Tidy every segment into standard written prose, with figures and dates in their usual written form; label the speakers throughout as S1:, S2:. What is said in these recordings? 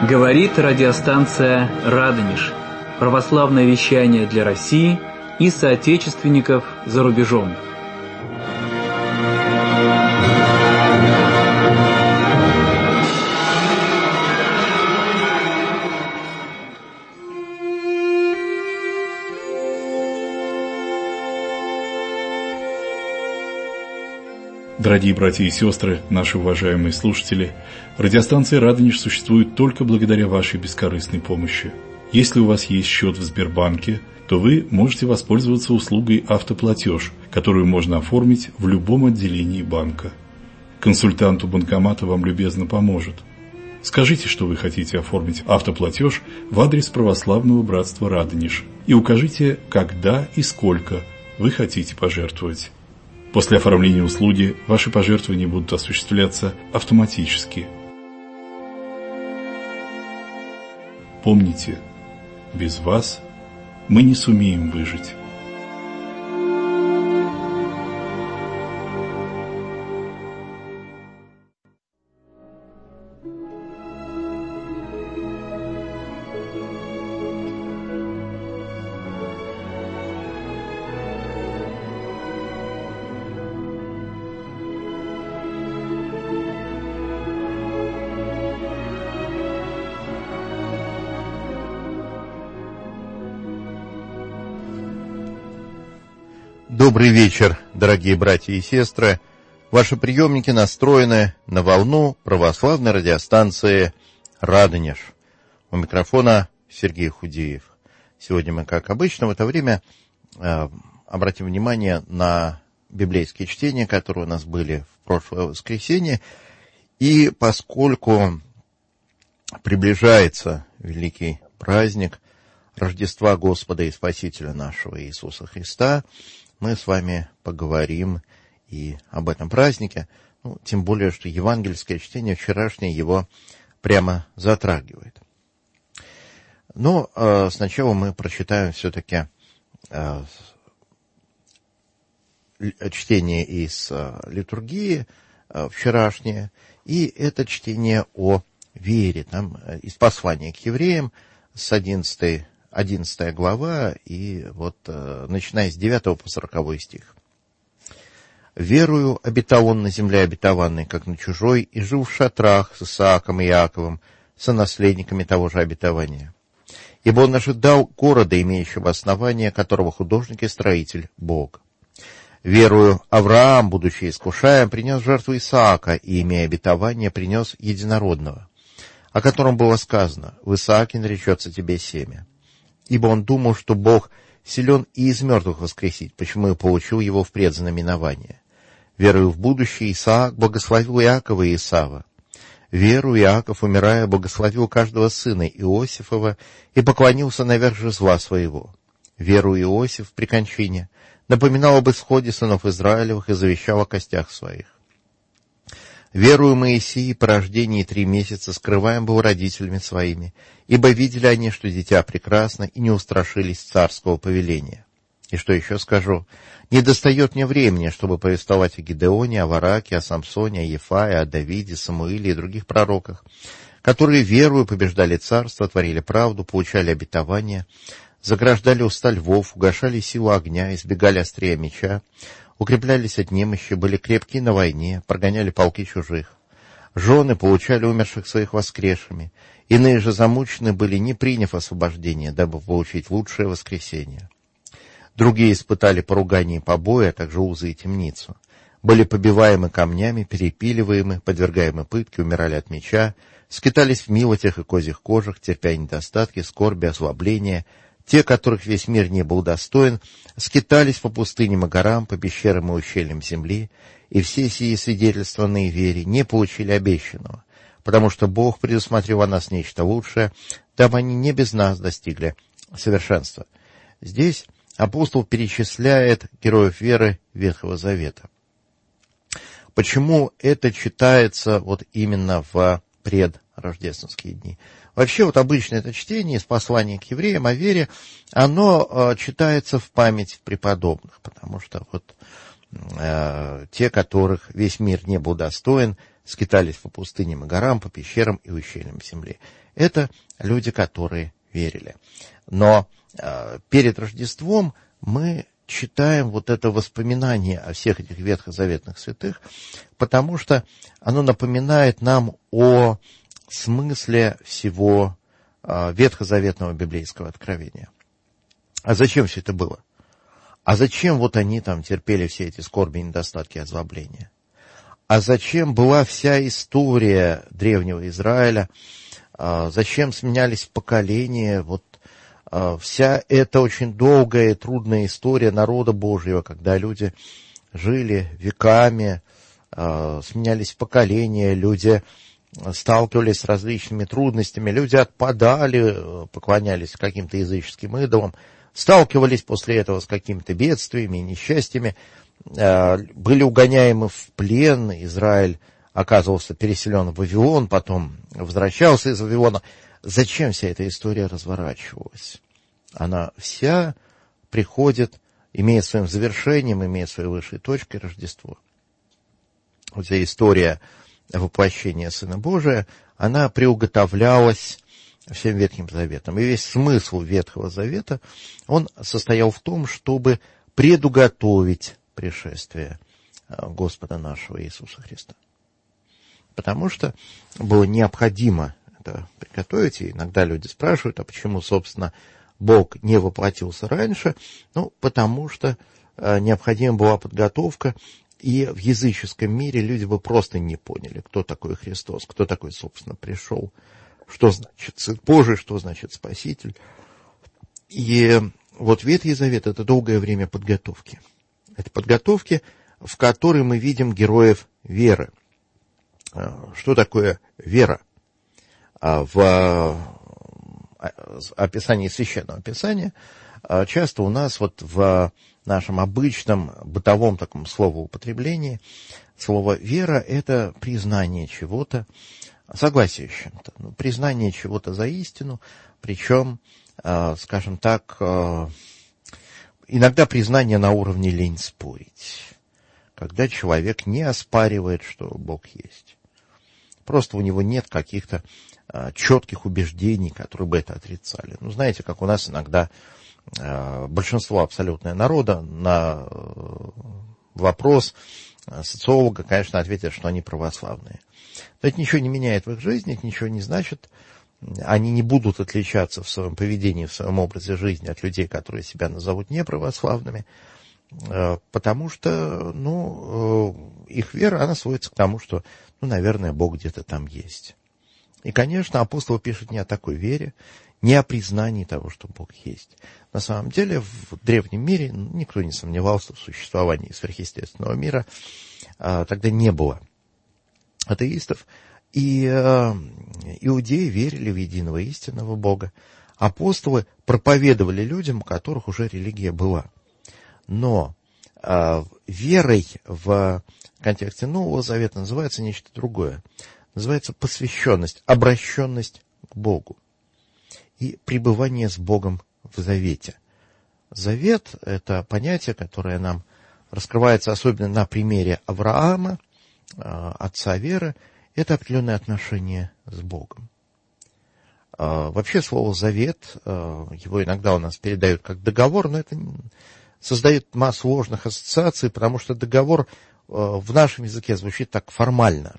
S1: Говорит радиостанция «Радонеж». Православное вещание для России и соотечественников за рубежом.
S2: Дорогие братья и сестры, наши уважаемые слушатели, радиостанция «Радонеж» существует только благодаря вашей бескорыстной помощи. Если у вас есть счет в Сбербанке, то вы можете воспользоваться услугой «Автоплатеж», которую можно оформить в любом отделении банка. Консультант у банкомата вам любезно поможет. Скажите, что вы хотите оформить автоплатеж в адрес Православного братства «Радонеж» и укажите, когда и сколько вы хотите пожертвовать. После оформления услуги ваши пожертвования будут осуществляться автоматически. Помните, без вас мы не сумеем выжить.
S3: Добрый вечер, дорогие братья и сестры. Ваши приемники настроены на волну православной радиостанции «Радонеж». У микрофона Сергей Худеев. Сегодня мы, как обычно, в это время обратим внимание на библейские чтения, которые у нас были в прошлое воскресенье. И поскольку приближается великий праздник Рождества Господа и Спасителя нашего Иисуса Христа, мы с вами поговорим и об этом празднике, тем более, что евангельское чтение вчерашнее его прямо затрагивает. Но сначала мы прочитаем все-таки чтение из литургии вчерашнее, и это чтение о вере, там из послания к евреям с 11 глава, и вот начиная с 9 по 40 стих. «Верую, обитал он на земле обетованной, как на чужой, и жил в шатрах с Исааком и Иаковом, сонаследниками того же обетования. Ибо он ожидал города, имеющего основание, которого художник и строитель — Бог. Верую, Авраам, будучи искушаем, принес жертву Исаака, и, имея обетование, принес единородного, о котором было сказано: в Исааке наречется тебе семя. Ибо он думал, что Бог силен и из мертвых воскресить, почему и получил его в предзнаменование. Верую в будущее, Исаак благословил Иакова и Исава. Верую, Иаков, умирая, благословил каждого сына Иосифова и поклонился наверх жезла своего. Верую, Иосиф при кончине напоминал об исходе сынов Израилевых и завещал о костях своих. Верую, Моисей по рождении 3 месяца скрываем был родителями своими, ибо видели они, что дитя прекрасно, и не устрашились царского повеления. И что еще скажу? Не достает мне времени, чтобы повествовать о Гидеоне, о Вараке, о Самсоне, о Ефае, о Давиде, Самуиле и других пророках, которые, верою, побеждали царство, творили правду, получали обетование, заграждали уста львов, угашали силу огня, избегали острия меча, укреплялись от немощи, были крепки на войне, прогоняли полки чужих. Жены получали умерших своих воскресшими, иные же замучены были, не приняв освобождения, дабы получить лучшее воскресение. Другие испытали поругание и побои, а также узы и темницу. Были побиваемы камнями, перепиливаемы, подвергаемы пытке, умирали от меча, скитались в милотях и козьих кожах, терпя недостатки, скорби, озлобления. Те, которых весь мир не был достоин, скитались по пустыням и горам, по пещерам и ущельям земли, и все сии свидетельствованные вере не получили обещанного, потому что Бог предусмотрел о нас нечто лучшее, дабы они не без нас достигли совершенства». Здесь апостол перечисляет героев веры Ветхого Завета. Почему это читается вот именно в предрождественские дни? Вообще, вот обычно это чтение из послания к евреям о вере, оно читается в память преподобных, потому что вот те, которых весь мир не был достоин, скитались по пустыням и горам, по пещерам и ущельям земли. Это люди, которые верили. Но перед Рождеством мы читаем вот это воспоминание о всех этих ветхозаветных святых, потому что оно напоминает нам о смысле всего ветхозаветного библейского откровения. А зачем все это было? А зачем вот они там терпели все эти скорби, недостатки, озлобления? А зачем была вся история древнего Израиля? Зачем сменялись поколения? Вот вся эта очень долгая и трудная история народа Божьего, когда люди жили веками, сменялись поколения, люди сталкивались с различными трудностями, люди отпадали, поклонялись каким-то языческим идолам, сталкивались после этого с какими-то бедствиями и несчастьями, были угоняемы в плен, Израиль оказывался переселен в Вавилон, потом возвращался из Вавилона. Зачем вся эта история разворачивалась? Она вся приходит, имеет своим завершением, имеет своей высшей точкой Рождество. Вот вся история воплощения Сына Божия, она приуготовлялась всем Ветхим Заветом. И весь смысл Ветхого Завета, он состоял в том, чтобы предуготовить пришествие Господа нашего Иисуса Христа. Потому что было необходимо это приготовить. И иногда люди спрашивают, а почему, собственно, Бог не воплотился раньше? Ну, потому что необходима была подготовка, и в языческом мире люди бы просто не поняли, кто такой Христос, кто такой, собственно, пришел, что значит Сын Божий, что значит Спаситель. И вот Ветхий Завет — это долгое время подготовки. Это подготовки, в которой мы видим героев веры. Что такое вера? В описании Священного Писания часто у нас вот в нашем обычном бытовом таком словоупотреблении слово «вера» — это признание чего-то, согласие с чем-то, признание чего-то за истину, причем, скажем так, иногда признание на уровне лень спорить, когда человек не оспаривает, что Бог есть. Просто у него нет каких-то четких убеждений, которые бы это отрицали. Ну, знаете, как у нас иногда большинство абсолютное народа на вопрос социолога, конечно, ответит, что они православные. Но это ничего не меняет в их жизни, это ничего не значит. Они не будут отличаться в своем поведении, в своем образе жизни от людей, которые себя назовут неправославными, потому что, их вера, она сводится к тому, что, наверное, Бог где-то там есть. И, конечно, апостол пишет не о такой вере, не о признании того, что Бог есть. На самом деле, в древнем мире никто не сомневался в существовании сверхъестественного мира. Тогда не было атеистов. И иудеи верили в единого истинного Бога. Апостолы проповедовали людям, у которых уже религия была. Но верой в контексте Нового Завета называется нечто другое. Называется посвященность, обращенность к Богу и пребывание с Богом в завете. Завет — это понятие, которое нам раскрывается особенно на примере Авраама, отца веры. Это определенное отношение с Богом. Вообще слово «завет», его иногда у нас передают как договор, но это создает массу ложных ассоциаций, потому что договор в нашем языке звучит так формально,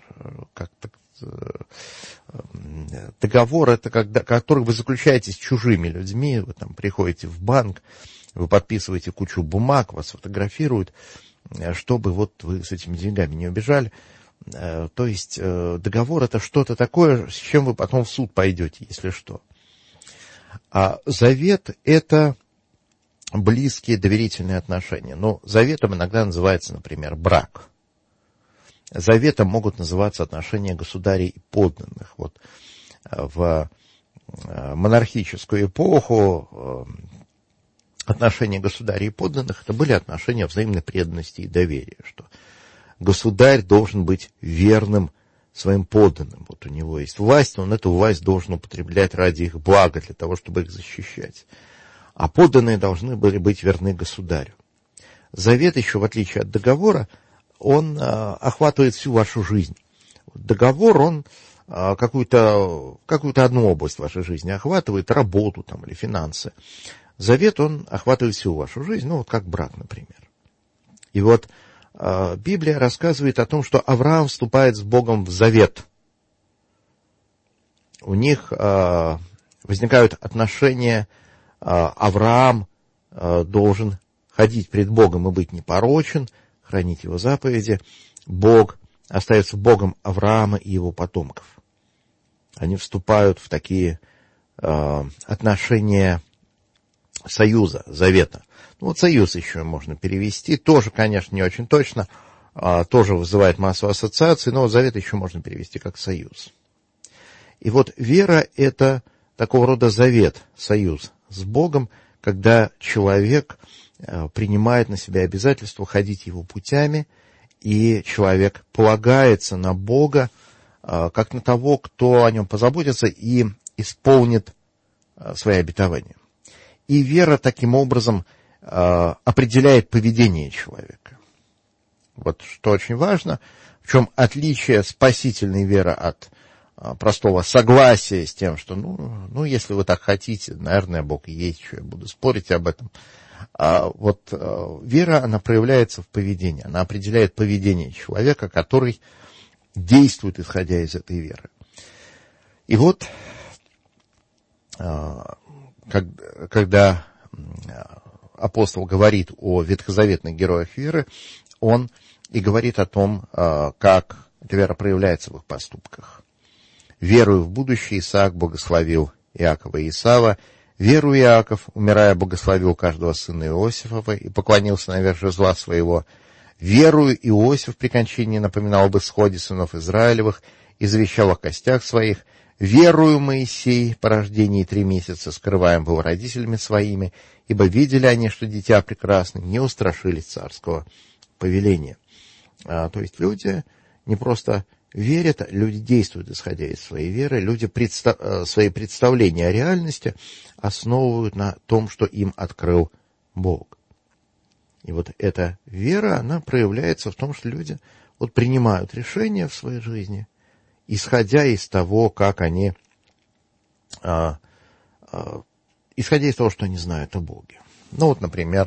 S3: договор — это который вы заключаете с чужими людьми, вы там приходите в банк, вы подписываете кучу бумаг, вас фотографируют, чтобы вот вы с этими деньгами не убежали. То есть договор — это что-то такое, с чем вы потом в суд пойдете, если что. А завет — это близкие доверительные отношения. Но заветом иногда называется, например, брак. Заветом могут называться отношения государей и подданных. Вот в монархическую эпоху отношения государей и подданных — это были отношения взаимной преданности и доверия, что государь должен быть верным своим подданным. Вот у него есть власть, он эту власть должен употреблять ради их блага, для того, чтобы их защищать. А подданные должны были быть верны государю. Завет еще, в отличие от договора, он охватывает всю вашу жизнь. договор, он какую-то одну область вашей жизни охватывает, работу там, или финансы. Завет, он охватывает всю вашу жизнь, ну, вот как брак, например. И вот Библия рассказывает о том, что Авраам вступает с Богом в завет. У них возникают отношения, Авраам должен ходить пред Богом и быть непорочен, хранить его заповеди. Бог остается Богом Авраама и его потомков. Они вступают в такие отношения союза, завета. Ну, вот союз еще можно перевести, тоже, конечно, не очень точно, тоже вызывает массу ассоциаций, но завет еще можно перевести как союз. И вот вера — это такого рода завет, союз с Богом, когда человек принимает на себя обязательство ходить его путями, и человек полагается на Бога, как на того, кто о нем позаботится и исполнит свои обетования. И вера таким образом определяет поведение человека. Вот что очень важно, в чем отличие спасительной веры от простого согласия с тем, что, ну, если вы так хотите, наверное, Бог и есть, что я буду спорить об этом. Вот вера, она проявляется в поведении, она определяет поведение человека, который действует, исходя из этой веры. И вот, когда апостол говорит о ветхозаветных героях веры, он и говорит о том, как эта вера проявляется в их поступках. «Верую в будущее, Исаак благословил Иакова и Исава. Веру Иаков, умирая, благословил каждого сына Иосифова и поклонился наверх жезла своего. Верую Иосиф при кончине напоминал об исходе сынов Израилевых и завещал о костях своих. Верую Моисей, по рождении 3 месяца скрываем был родителями своими, ибо видели они, что дитя прекрасное, не устрашились царского повеления». То есть люди не просто верят, люди действуют, исходя из своей веры, люди свои представления о реальности основывают на том, что им открыл Бог. И вот эта вера, она проявляется в том, что люди вот принимают решения в своей жизни, исходя из того, как они, исходя из того, что они знают о Боге. Ну вот, например,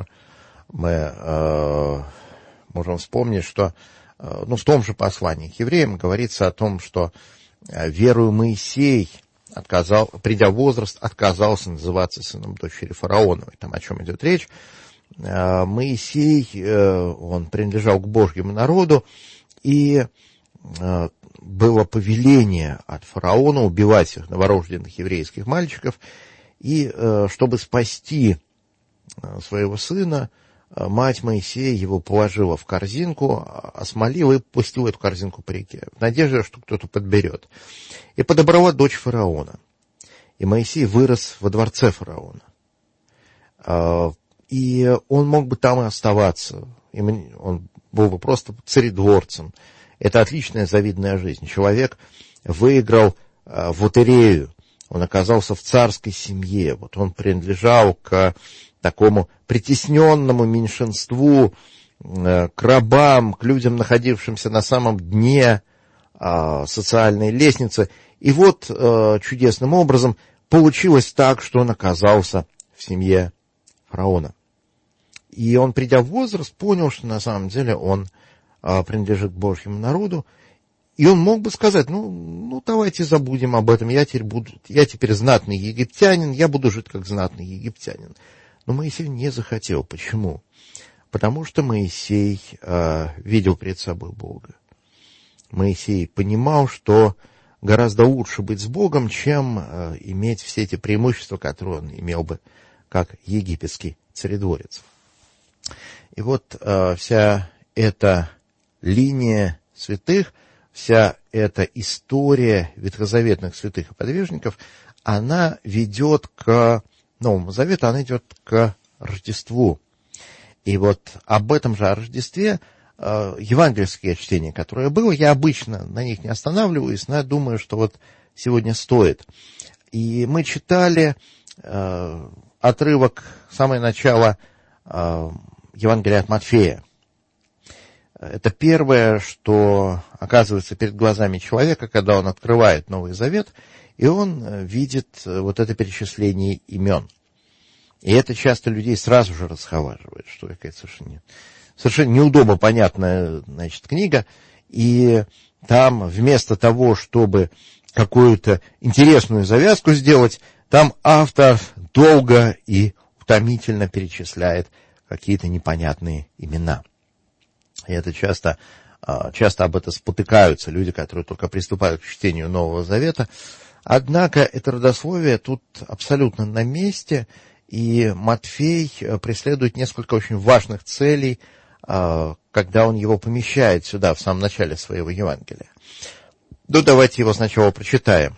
S3: мы можем вспомнить, что в том же послании к евреям говорится о том, что верою Моисей, придя в возраст, отказался называться сыном дочери фараоновой. Там о чем идет речь. Моисей, он принадлежал к Божьему народу, и было повеление от фараона убивать всех новорожденных еврейских мальчиков, и чтобы спасти своего сына, мать Моисея его положила в корзинку, осмолила и пустила эту корзинку по реке, в надежде, что кто-то подберет. И подобрала дочь фараона. И Моисей вырос во дворце фараона. И он мог бы там и оставаться. Он был бы просто царедворцем. Это отличная завидная жизнь. Человек выиграл в лотерею. Он оказался в царской семье. Вот он принадлежал к такому притесненному меньшинству, к рабам, к людям, находившимся на самом дне социальной лестницы. И вот чудесным образом получилось так, что он оказался в семье фараона. И он, придя в возраст, понял, что на самом деле он принадлежит к Божьему народу. И он мог бы сказать, давайте забудем об этом, я теперь знатный египтянин, я буду жить как знатный египтянин. Но Моисей не захотел. Почему? Потому что Моисей видел перед собой Бога. Моисей понимал, что гораздо лучше быть с Богом, чем иметь все эти преимущества, которые он имел бы как египетский царедворец. И вот вся эта линия святых, вся эта история ветхозаветных святых и подвижников, она ведет к Новому Завету, она идет к Рождеству. И вот об этом же о Рождестве евангельские чтения, которое было, я обычно на них не останавливаюсь, но я думаю, что вот сегодня стоит. И мы читали отрывок, самое начало Евангелия от Матфея. Это первое, что оказывается перед глазами человека, когда он открывает Новый Завет, и он видит вот это перечисление имен. И это часто людей сразу же расхолаживает, что какая-то совершенно неудобно понятная, значит, книга. И там вместо того, чтобы какую-то интересную завязку сделать, там автор долго и утомительно перечисляет какие-то непонятные имена. И это часто об этом спотыкаются люди, которые только приступают к чтению Нового Завета. Однако это родословие тут абсолютно на месте, и Матфей преследует несколько очень важных целей, когда он его помещает сюда, в самом начале своего Евангелия. Ну, давайте его сначала прочитаем.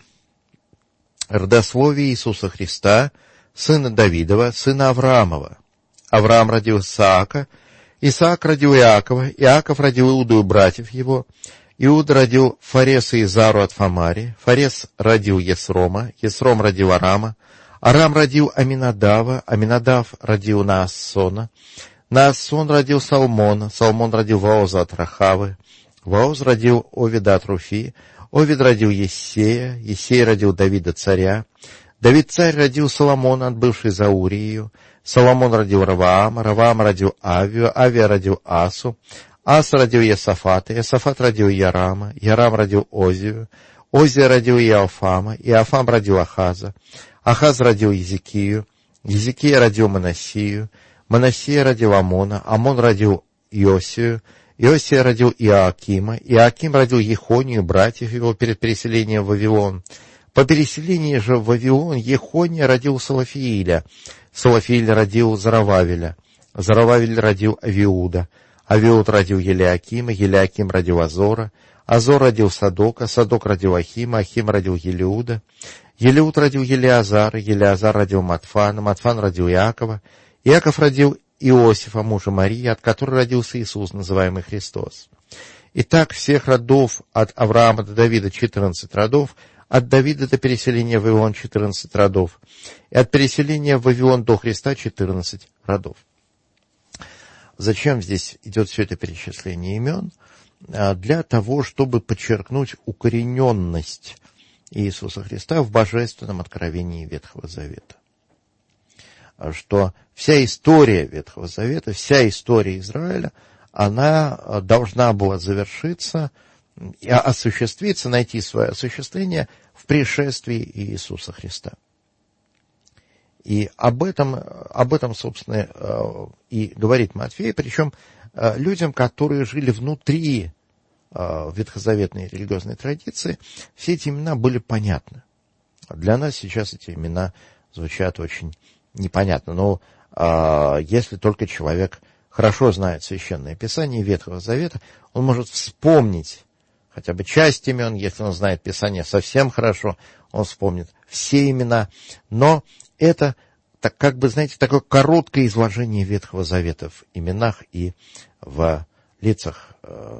S3: Родословие Иисуса Христа, сына Давидова, сына Авраамова. Авраам родил Исаака, Исаак родил Иакова, Иаков родил Иуду и братьев его, Иуда родил Фареса и Зару от Фамари, Фарес родил Есрома, Есром родил Арама, Арам родил Аминадава, Аминадав родил Наассона, Наассон родил Салмона, Салмон родил Вооза от Рахавы, Вооз родил Овида от Руфи, Овид родил Ессея, Ессей родил Давида царя, Давид царь родил Соломона, отбывший за Урией, Соломон родил Раваама, Раваам родил Авию, Авия родил Асу, Аса родил Иосафата, Иосафат родил Ярама, Ярам родил Озию, Озия родил Иофама, Иофам родил Ахаза, Ахаз родил Езекию, Езекия родил Манассию, Манассия родил Амона, Амон родил Иосию, Иосия родил Иоакима, Иоаким родил Ехонию, братьев его перед переселением в Вавилон. По переселении же в Вавилон Ехония родил Салафииля, Салафииль родил Зарававеля, Зарававель родил Авиуда, Авиуд родил Елиакима, Елиаким родил Азора, Азор родил Садока, Садок родил Ахима, Ахим родил Елиуда, Елиуд родил Елиазара, Елиазар родил Матфана, Матфан родил Иакова, Иаков родил Иосифа, мужа Марии, от которой родился Иисус, называемый Христос. Итак, всех родов от Авраама до Давида 14 родов, от Давида до переселения в Вавилон 14 родов, и от переселения в Вавилон до Христа 14 родов. Зачем здесь идет все это перечисление имен? Для того, чтобы подчеркнуть укорененность Иисуса Христа в божественном откровении Ветхого Завета. Что вся история Ветхого Завета, вся история Израиля, она должна была завершиться и осуществиться, найти свое осуществление в пришествии Иисуса Христа. И об этом, собственно, и говорит Матфей, причем людям, которые жили внутри ветхозаветной религиозной традиции, все эти имена были понятны. Для нас сейчас эти имена звучат очень непонятно, но если только человек хорошо знает Священное Писание Ветхого Завета, он может вспомнить хотя бы часть имен, если он знает Писание совсем хорошо, он вспомнит все имена, но это, так как бы, знаете, такое короткое изложение Ветхого Завета в именах и в лицах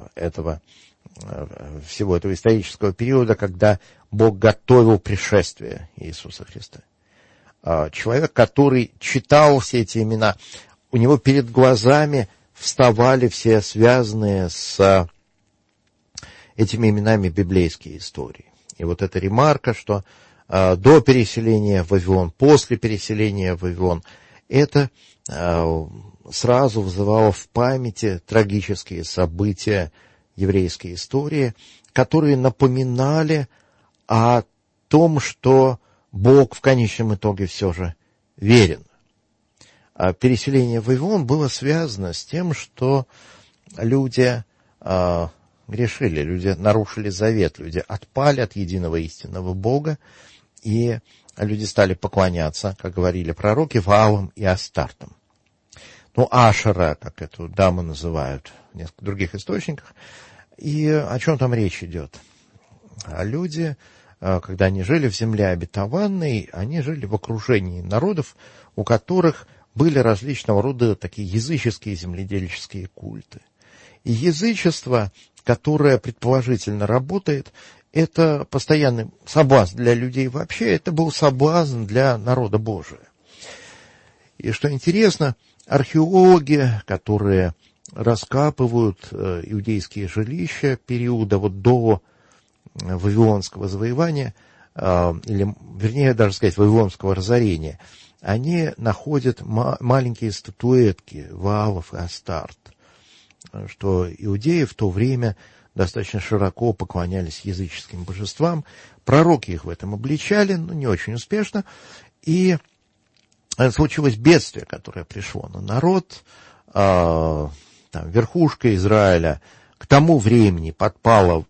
S3: всего этого исторического периода, когда Бог готовил пришествие Иисуса Христа. Человек, который читал все эти имена, у него перед глазами вставали все связанные с этими именами библейские истории. И вот эта ремарка, что до переселения в Вавилон, после переселения в Вавилон, это сразу вызывало в памяти трагические события еврейской истории, которые напоминали о том, что Бог в конечном итоге все же верен. А переселение в Вавилон было связано с тем, что люди грешили, люди нарушили завет, люди отпали от единого истинного Бога, и люди стали поклоняться, как говорили пророки, Ваалам и Астартам. Ну, Ашера, как эту даму называют в нескольких других источниках. И о чем там речь идет? Люди, когда они жили в земле обетованной, они жили в окружении народов, у которых были различного рода такие языческие земледельческие культы. И язычество, которое предположительно работает, это постоянный соблазн для людей вообще, это был соблазн для народа Божия. И что интересно, археологи, которые раскапывают иудейские жилища периода вот до Вавилонского завоевания, или, вернее, даже сказать, Вавилонского разорения, они находят маленькие статуэтки Ваалов и Астарт, что иудеи в то время достаточно широко поклонялись языческим божествам. Пророки их в этом обличали, но не очень успешно. И случилось бедствие, которое пришло на народ. Верхушка Израиля к тому времени попала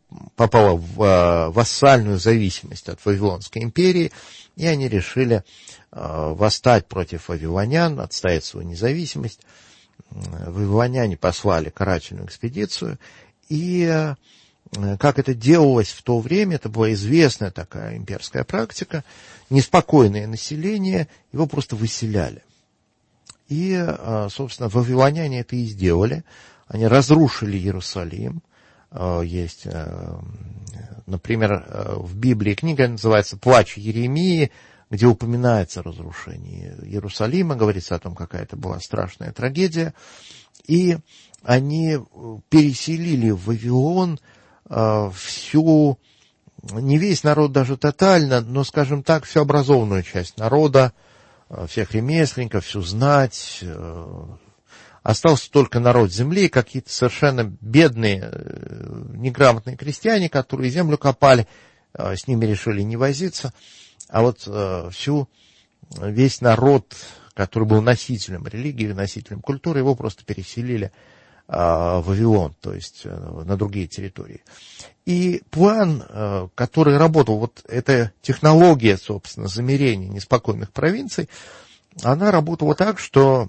S3: в вассальную зависимость от Вавилонской империи, и они решили восстать против вавилонян, отстоять свою независимость. Вавилоняне послали карательную экспедицию, и как это делалось в то время, это была известная такая имперская практика, неспокойное население, его просто выселяли. И, собственно, вавилоняне это и сделали. Они разрушили Иерусалим. Есть, например, в Библии книга называется «Плач Иеремии», где упоминается разрушение Иерусалима, говорится о том, какая это была страшная трагедия. И они переселили в Вавилон всю, не весь народ даже тотально, но, скажем так, всю образованную часть народа, всех ремесленников, всю знать. Остался только народ земли, какие-то совершенно бедные, неграмотные крестьяне, которые землю копали, с ними решили не возиться. А вот весь народ, который был носителем религии, носителем культуры, его просто переселили в Вавилон, то есть на другие территории. И план, который работал, вот эта технология, собственно, замерения неспокойных провинций, она работала так, что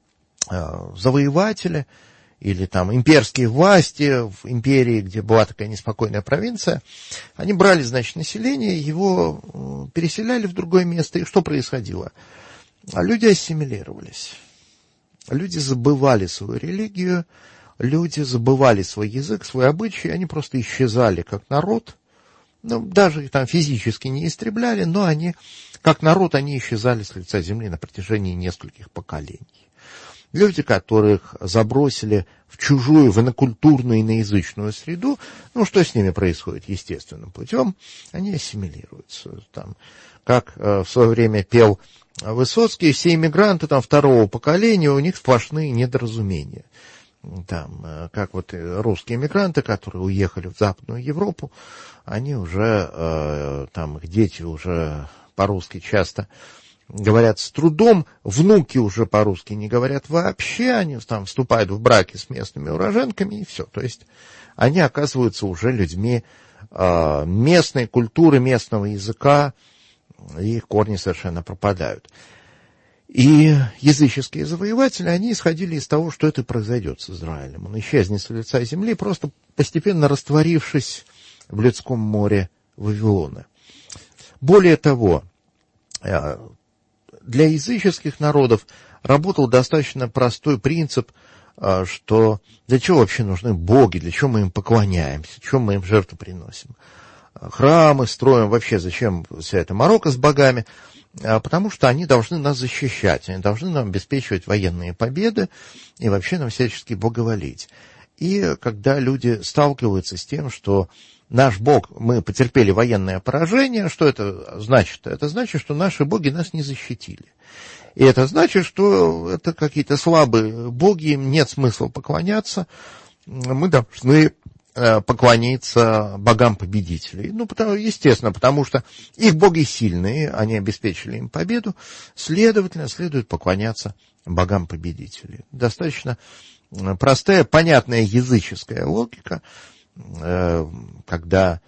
S3: завоеватели или там имперские власти в империи, где была такая неспокойная провинция, они брали, значит, население, его переселяли в другое место, и что происходило? Люди ассимилировались. Люди забывали свою религию, люди забывали свой язык, свой обычай, они просто исчезали как народ. Ну, даже их там физически не истребляли, но они, как народ, они исчезали с лица земли на протяжении нескольких поколений. Люди, которых забросили в чужую, в инокультурную, иноязычную среду, ну, что с ними происходит естественным путем? Они ассимилируются. Там, как в свое время пел Высоцкий, все иммигранты там, второго поколения, у них сплошные недоразумения. Там, как вот русские иммигранты, которые уехали в Западную Европу, они уже, там, их дети уже по-русски часто говорят с трудом, внуки уже по-русски не говорят вообще, они там вступают в браки с местными уроженками, и все. То есть они оказываются уже людьми местной культуры, местного языка, и их корни совершенно пропадают. И языческие завоеватели, они исходили из того, что это произойдет с Израилем. Он исчезнет с лица земли, просто постепенно растворившись в людском море Вавилона. Более того, для языческих народов работал достаточно простой принцип, что для чего вообще нужны боги, для чего мы им поклоняемся, чего мы им жертву приносим. Храмы строим, вообще зачем вся эта морока с богами? Потому что они должны нас защищать, они должны нам обеспечивать военные победы и вообще нам всячески благоволить. И когда люди сталкиваются с тем, что наш бог, мы потерпели военное поражение, что это значит? Это значит, что наши боги нас не защитили. И это значит, что это какие-то слабые боги, им нет смысла поклоняться, мы должны поклониться богам победителей. Ну, естественно, потому что их боги сильные, они обеспечили им победу, следовательно, следует поклоняться богам победителей. Достаточно простая, понятная языческая логика, когда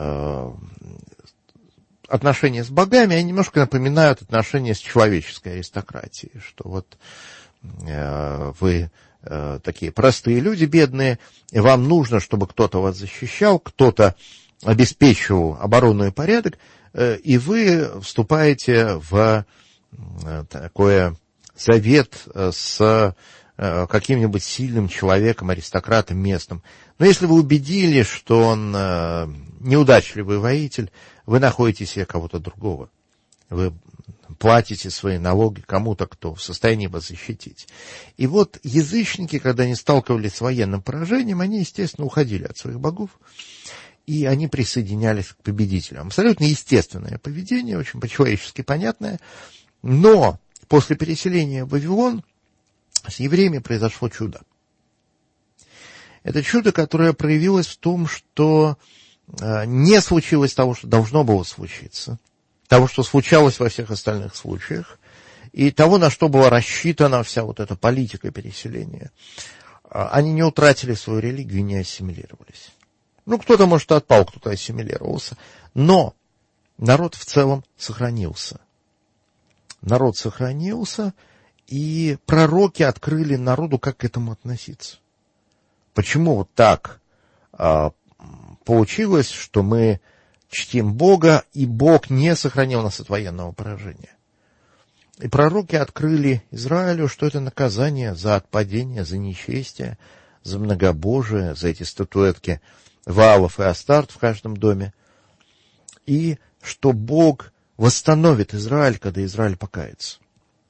S3: отношения с богами, они немножко напоминают отношения с человеческой аристократией, что вот вы такие простые люди, бедные, и вам нужно, чтобы кто-то вас защищал, кто-то обеспечивал оборону и порядок, и вы вступаете в такой завет с каким-нибудь сильным человеком, аристократом местным. Но если вы убедились, что он неудачливый воитель, вы находите себе кого-то другого. Вы платите свои налоги кому-то, кто в состоянии вас защитить. И вот язычники, когда они сталкивались с военным поражением, они, естественно, уходили от своих богов, и они присоединялись к победителям. Абсолютно естественное поведение, очень по-человечески понятное, но после переселения в Вавилон с евреями произошло чудо. Это чудо, которое проявилось в том, что не случилось того, что должно было случиться, того, что случалось во всех остальных случаях, и того, на что была рассчитана вся вот эта политика переселения. Они не утратили свою религию, не ассимилировались. Кто-то, может, отпал, кто-то ассимилировался, но народ в целом сохранился. Народ сохранился, и пророки открыли народу, как к этому относиться. Почему вот так получилось, что мы чтим Бога, и Бог не сохранил нас от военного поражения? И пророки открыли Израилю, что это наказание за отпадение, за нечестие, за многобожие, за эти статуэтки Ваалов и Астарт в каждом доме, и что Бог восстановит Израиль, когда Израиль покается.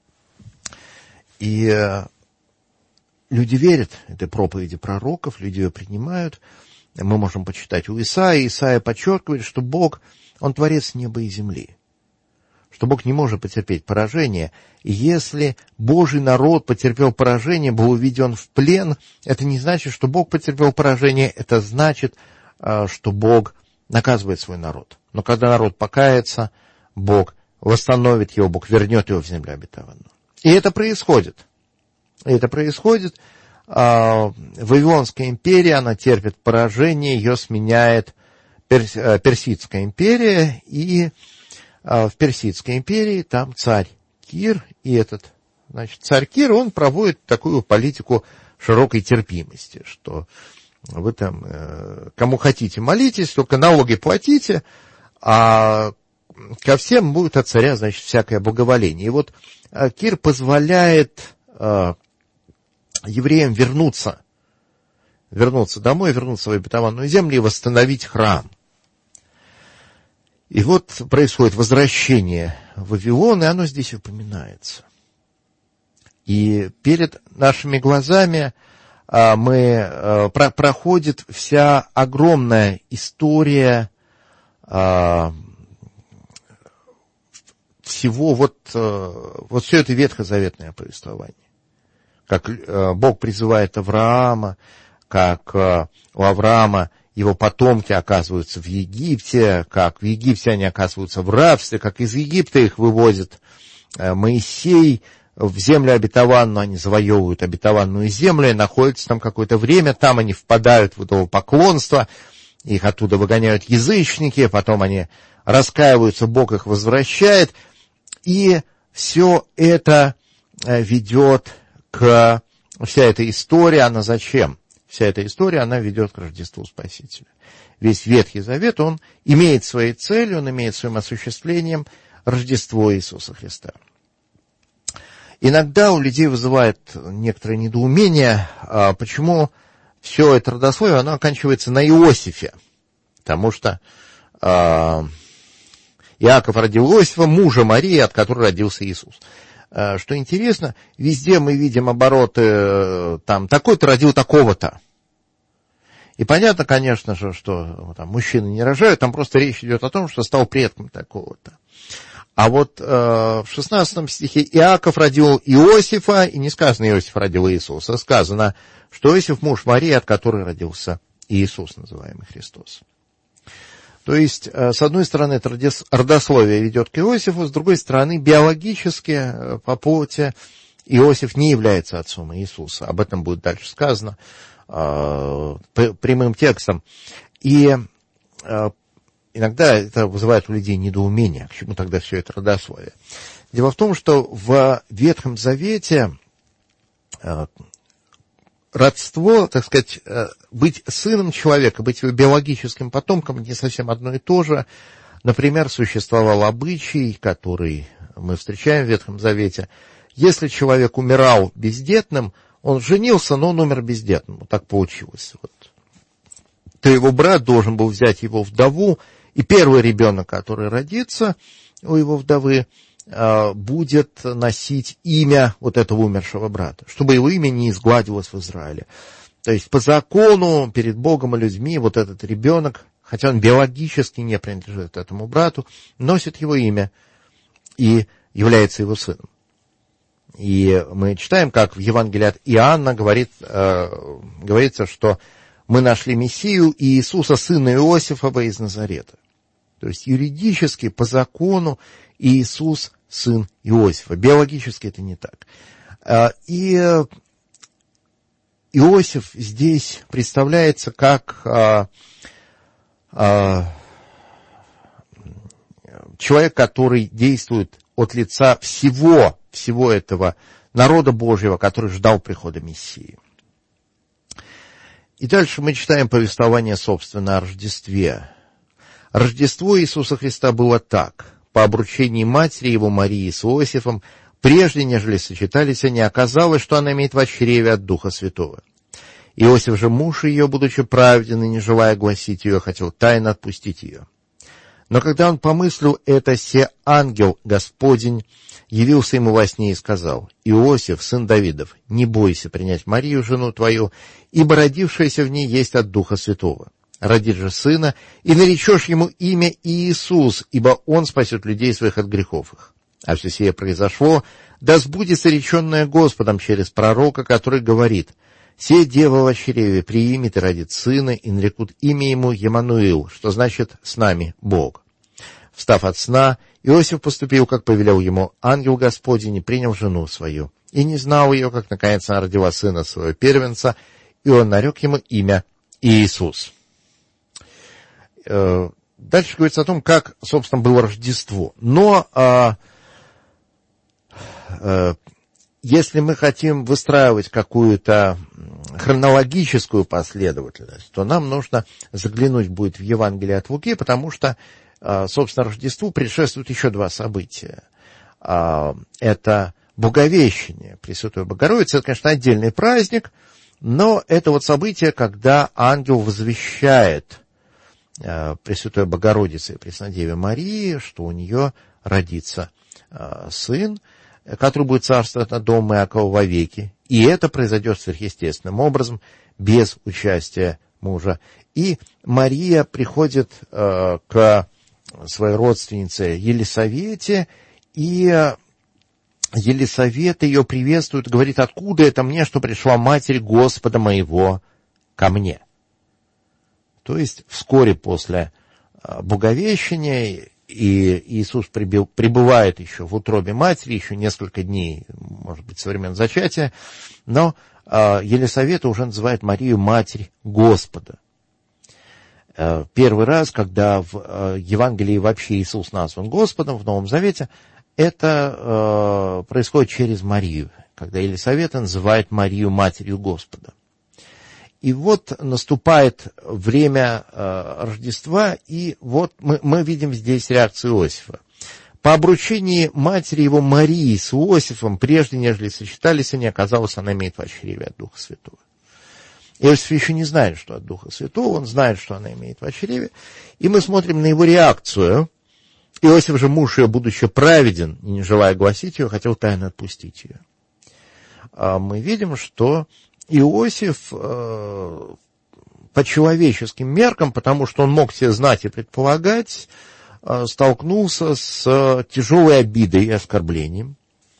S3: И люди верят этой проповеди пророков, люди ее принимают. Мы можем почитать у Исаии. Исаия подчеркивает, что Бог, Он творец неба и земли, что Бог не может потерпеть поражение. И если Божий народ потерпел поражение, был уведен в плен, это не значит, что Бог потерпел поражение, это значит, что Бог наказывает свой народ. Но когда народ покается, Бог восстановит его, Бог вернет его в землю обетованную. И это происходит. Вавилонская империя, она терпит поражение, ее сменяет Персидская империя, и в Персидской империи там царь Кир, и этот, царь Кир, он проводит такую политику широкой терпимости, что вы там, кому хотите, молитесь, только налоги платите, а ко всем будет от царя, всякое благоволение. И вот Кир позволяет евреям вернуться домой, вернуться в обетованную землю и восстановить храм. И вот происходит возвращение в Вавилон, и оно здесь упоминается. И перед нашими глазами проходит вся огромная история всего, вот все это ветхозаветное повествование. Как Бог призывает Авраама, как у Авраама его потомки оказываются в Египте, как в Египте они оказываются в рабстве, как из Египта их вывозит Моисей в землю обетованную, они завоевывают обетованную землю и находятся там какое-то время, там они впадают в идолопоклонство, их оттуда выгоняют язычники, потом они раскаиваются, Бог их возвращает, и все это ведет вся эта история, она зачем? Вся эта история, она ведет к Рождеству Спасителя. Весь Ветхий Завет, он имеет своей целью, он имеет своим осуществлением Рождество Иисуса Христа. Иногда у людей вызывает некоторое недоумение, почему все это родословие, оно оканчивается на Иосифе. Потому что Иаков родил Иосифа, мужа Марии, от которой родился Иисус. Что интересно, везде мы видим обороты, там, такой-то родил такого-то. И понятно, конечно же, что там мужчины не рожают, там просто речь идет о том, что стал предком такого-то. А вот в 16 стихе Иаков родил Иосифа, и не сказано Иосиф родил Иисуса, сказано, что Иосиф муж Марии, от которой родился Иисус, называемый Христос. То есть, с одной стороны, это родословие ведет к Иосифу, с другой стороны, биологически, по плоти, Иосиф не является отцом Иисуса. Об этом будет дальше сказано прямым текстом. И иногда это вызывает у людей недоумение, к чему тогда все это родословие. Дело в том, что в Ветхом Завете родство, так сказать, быть сыном человека, быть его биологическим потомком не совсем одно и то же. Например, существовал обычай, который мы встречаем в Ветхом Завете. Если человек умирал бездетным, он женился, но он умер бездетным. Вот так получилось. То его брат должен был взять его вдову, и первый ребенок, который родится у его вдовы, будет носить имя вот этого умершего брата, чтобы его имя не изгладилось в Израиле. То есть по закону перед Богом и людьми вот этот ребенок, хотя он биологически не принадлежит этому брату, носит его имя и является его сыном. И мы читаем, как в Евангелии от Иоанна говорится, что мы нашли Мессию Иисуса, сына Иосифова из Назарета. То есть юридически, по закону, Иисус сын Иосифа. Биологически это не так. И Иосиф здесь представляется как человек, который действует от лица всего этого народа Божьего, который ждал прихода Мессии. И дальше мы читаем повествование, собственно, о Рождестве. Рождество Иисуса Христа было так. По обручении матери его Марии с Иосифом, прежде нежели сочетались они, оказалось, что она имеет в чреве от Духа Святого. Иосиф же, муж ее, будучи праведен и не желая гласить ее, хотел тайно отпустить ее. Но когда он помыслил это, се ангел Господень явился ему во сне и сказал: «Иосиф, сын Давидов, не бойся принять Марию, жену твою, ибо родившаяся в ней есть от Духа Святого. Родишь же сына, и наречешь ему имя Иисус, ибо он спасет людей своих от грехов их. А все сие произошло, да сбудется реченное Господом через пророка, который говорит: «Се дева во чреве приимет и родит сына, и нарекут имя ему Емануил», что значит «с нами Бог». Встав от сна, Иосиф поступил, как повелел ему ангел Господень, и принял жену свою. И не знал ее, как наконец она родила сына своего первенца, и он нарек ему имя Иисус. Дальше говорится о том, как, собственно, было Рождество. Но если мы хотим выстраивать какую-то хронологическую последовательность, то нам нужно заглянуть будет в Евангелие от Луки, потому что, собственно, Рождеству предшествуют еще два события. Это Боговещение Пресвятой Богородицы. Это, конечно, отдельный праздник, но это вот событие, когда ангел возвещает Пресвятой Богородице и Преснодеве Марии, что у нее родится сын, который будет царствовать над домом Иакова вовеки. И это произойдет сверхъестественным образом, без участия мужа. И Мария приходит к своей родственнице Елисавете, и Елисавета ее приветствует, говорит: «Откуда это мне, что пришла Матерь Господа моего ко мне?» То есть вскоре после Боговещения и Иисус пребывает еще в утробе матери, еще несколько дней, может быть, со времен зачатия, но Елисавета уже называет Марию Матерь Господа. Первый раз, когда в Евангелии вообще Иисус назван Господом в Новом Завете, это происходит через Марию, когда Елисавета называет Марию Матерью Господа. И вот наступает время Рождества, и вот мы видим здесь реакцию Иосифа. По обручении матери его Марии с Иосифом, прежде нежели сочетались они, оказалось, она имеет в чреве от Духа Святого. Иосиф еще не знает, что от Духа Святого, он знает, что она имеет в чреве, и мы смотрим на его реакцию. Иосиф же, муж ее, будучи праведен, и не желая гласить ее, хотел тайно отпустить ее. Мы видим, что Иосиф по человеческим меркам, потому что он мог себе знать и предполагать, столкнулся с тяжелой обидой и оскорблением.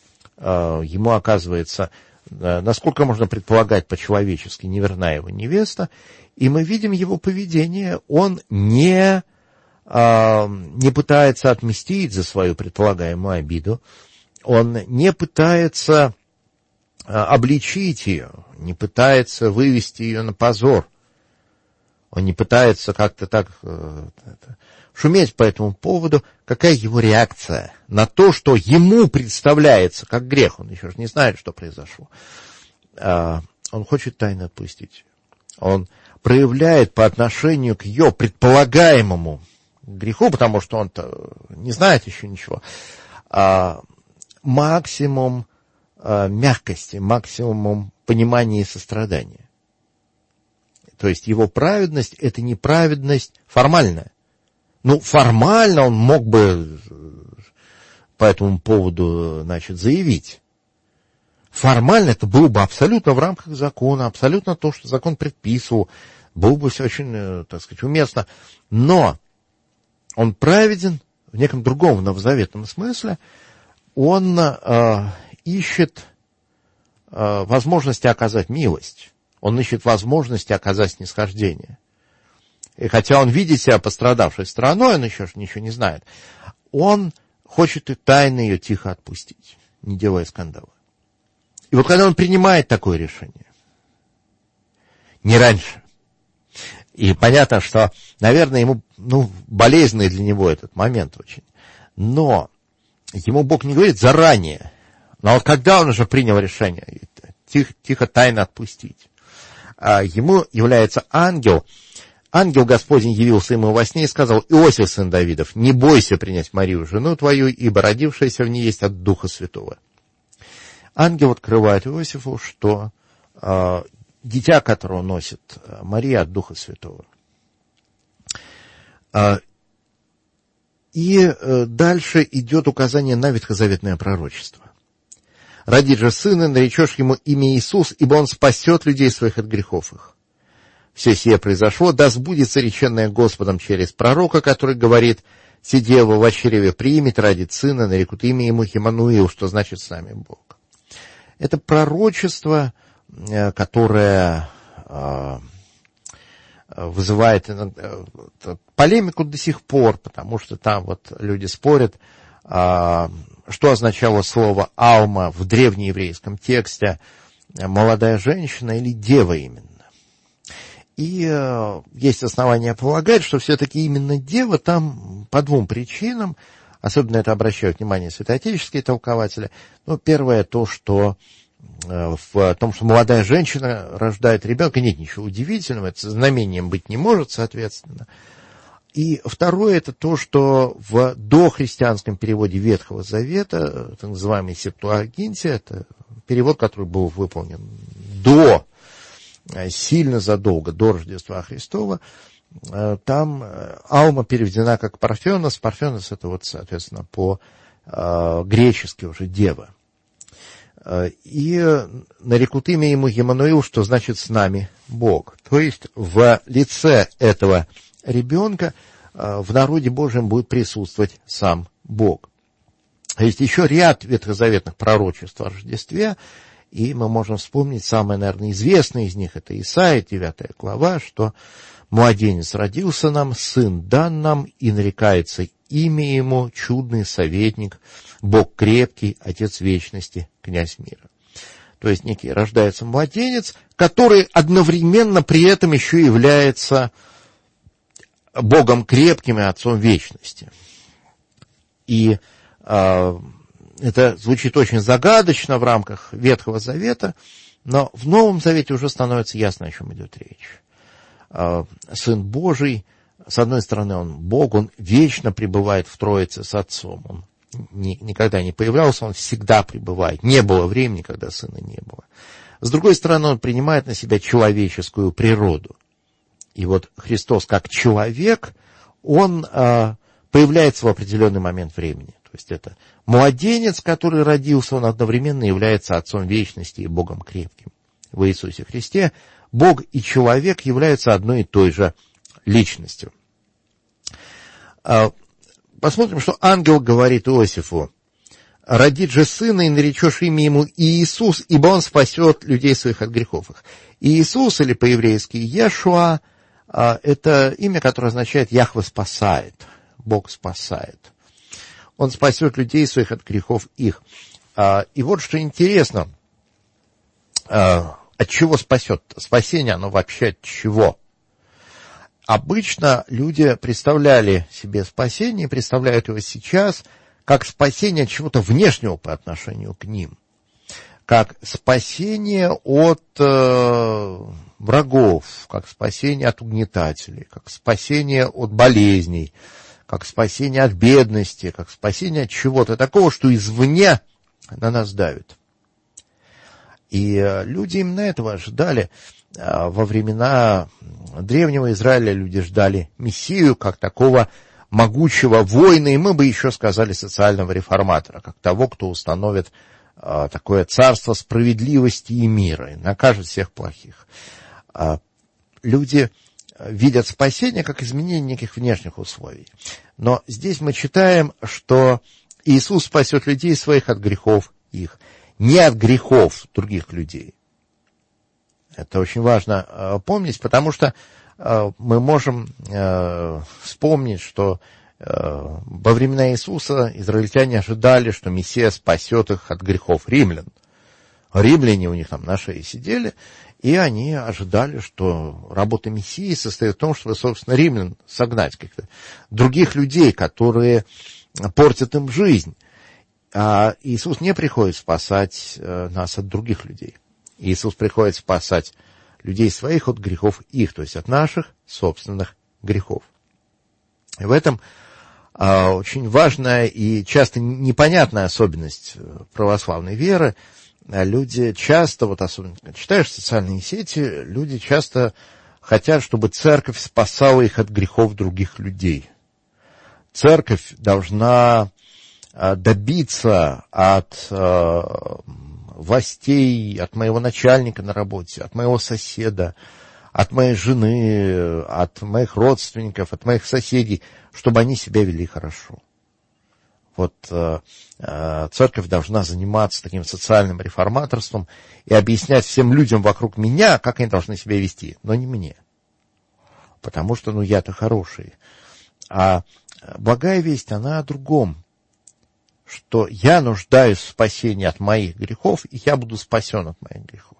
S3: Ему оказывается, насколько можно предполагать по-человечески, неверна его невеста, и мы видим его поведение. Он не пытается отмстить за свою предполагаемую обиду, он не пытается обличить ее, не пытается вывести ее на позор, он не пытается как-то так шуметь по этому поводу. Какая его реакция на то, что ему представляется как грех? Он еще же не знает, что произошло. Он хочет тайно отпустить. Он проявляет по отношению к ее предполагаемому греху, потому что он-то не знает еще ничего, максимум мягкости, максимум понимания и сострадания. То есть его праведность — это не праведность формальная. Ну, формально он мог бы по этому поводу, значит, заявить. Формально это было бы абсолютно в рамках закона, абсолютно то, что закон предписывал, было бы все очень, так сказать, уместно. Но он праведен в неком другом новозаветном смысле. Он ищет возможности оказать милость. Он ищет возможности оказать снисхождение. И хотя он видит себя пострадавшей стороной, он еще ничего не знает, он хочет и тайно ее тихо отпустить, не делая скандала. И вот когда он принимает такое решение, не раньше, и понятно, что, наверное, ему, болезненный для него этот момент очень, но ему Бог не говорит заранее, но вот когда он уже принял решение тихо, тайно отпустить, ему является ангел Господень явился ему во сне и сказал: Иосиф, сын Давидов, не бойся принять Марию, жену твою, ибо родившаяся в ней есть от Духа Святого. Ангел открывает Иосифу, что дитя, которого носит Мария, от Духа Святого. И дальше идет указание на ветхозаветное пророчество. «Родишь же сына, наречешь ему имя Иисус, ибо он спасет людей своих от грехов их. Все сие произошло, да сбудется реченное Господом через пророка, который говорит: сидел во чреве примет, родит сына, нарекут имя ему Иммануил, что значит с нами Бог». Это пророчество, которое вызывает полемику до сих пор, потому что там вот люди спорят, что означало слово «алма» в древнееврейском тексте, молодая женщина или дева именно. И есть основания полагать, что все-таки именно дева там по двум причинам. Особенно это обращают внимание святоотеческие толкователи. Первое то, что в том, что молодая женщина рождает ребенка, нет ничего удивительного, это знамением быть не может, соответственно. И второе это то, что в дохристианском переводе Ветхого Завета, так называемый Септуагинте, это перевод, который был выполнен сильно задолго до Рождества Христова, там алма переведена как парфенос. Парфенос это вот, соответственно, по-гречески уже дева. И нарекут имя ему Иммануил, что значит с нами Бог. То есть в лице этого ребенка в народе Божьем будет присутствовать сам Бог. Есть еще ряд ветхозаветных пророчеств о Рождестве, и мы можем вспомнить самое, наверное, известное из них, это Исаия, 9 глава, что «Младенец родился нам, сын дан нам, и нарекается имя ему чудный советник, Бог крепкий, Отец вечности, князь мира». То есть некий рождается младенец, который одновременно при этом еще является Богом крепким и Отцом вечности. И это звучит очень загадочно в рамках Ветхого Завета, но в Новом Завете уже становится ясно, о чем идет речь. Сын Божий, с одной стороны, он Бог, он вечно пребывает в Троице с Отцом. Он никогда не появлялся, он всегда пребывает. Не было времени, когда Сына не было. С другой стороны, он принимает на себя человеческую природу. И вот Христос как человек, он появляется в определенный момент времени. То есть это младенец, который родился, он одновременно является Отцом вечности и Богом крепким. В Иисусе Христе Бог и человек являются одной и той же личностью. Посмотрим, что ангел говорит Иосифу: «Родит же сына, и наречешь имя ему Иисус, ибо он спасет людей своих от грехов их». Иисус, или по-еврейски Иешуа, это имя, которое означает «Яхве спасает», Бог спасает. Он спасет людей своих от грехов их. И вот что интересно, от чего спасет? Спасение, оно вообще от чего? Обычно люди представляли себе спасение, представляют его сейчас как спасение от чего-то внешнего по отношению к ним, как спасение от врагов, как спасение от угнетателей, как спасение от болезней, как спасение от бедности, как спасение от чего-то такого, что извне на нас давит. И люди именно этого ожидали. Во времена древнего Израиля люди ждали Мессию как такого могучего воина, и мы бы еще сказали социального реформатора, как того, кто установит такое царство справедливости и мира, и накажет всех плохих. Люди видят спасение как изменение неких внешних условий. Но здесь мы читаем, что Иисус спасет людей своих от грехов их, не от грехов других людей. Это очень важно помнить, потому что мы можем вспомнить, что во времена Иисуса израильтяне ожидали, что Мессия спасет их от грехов римлян. Римляне у них там на шее сидели, и они ожидали, что работа Мессии состоит в том, чтобы, собственно, римлян согнать, как-то других людей, которые портят им жизнь. А Иисус не приходит спасать нас от других людей. Иисус приходит спасать людей своих от грехов их, то есть от наших собственных грехов. И в этом очень важная и часто непонятная особенность православной веры. Люди часто, вот особенно когда читаешь социальные сети, люди часто хотят, чтобы церковь спасала их от грехов других людей. Церковь должна добиться от властей, от моего начальника на работе, от моего соседа, от моей жены, от моих родственников, от моих соседей, чтобы они себя вели хорошо. Вот церковь должна заниматься таким социальным реформаторством и объяснять всем людям вокруг меня, как они должны себя вести, но не мне. Потому что, я-то хороший. А благая весть, она о другом. Что я нуждаюсь в спасении от моих грехов, и я буду спасен от моих грехов.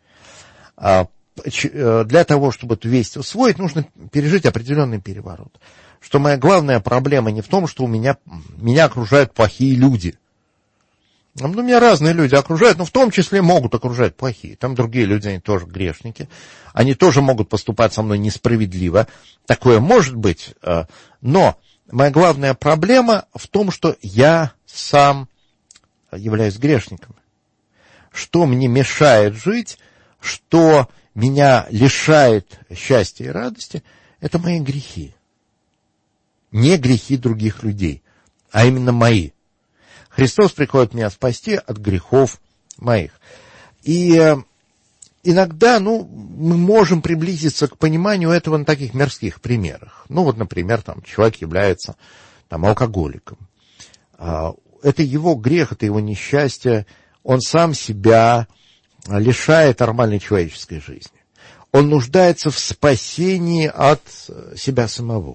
S3: Для того, чтобы эту весть усвоить, нужно пережить определенный переворот. Что моя главная проблема не в том, что меня окружают плохие люди. Меня разные люди окружают, но в том числе могут окружать плохие. Там другие люди, они тоже грешники. Они тоже могут поступать со мной несправедливо. Такое может быть, но моя главная проблема в том, что я сам являюсь грешником. Что мне мешает жить, что меня лишает счастья и радости, это мои грехи. Не грехи других людей, а именно мои. Христос приходит меня спасти от грехов моих. И иногда, мы можем приблизиться к пониманию этого на таких мирских примерах. Например, человек является алкоголиком. Это его грех, это его несчастье. Он сам себя лишает нормальной человеческой жизни. Он нуждается в спасении от себя самого.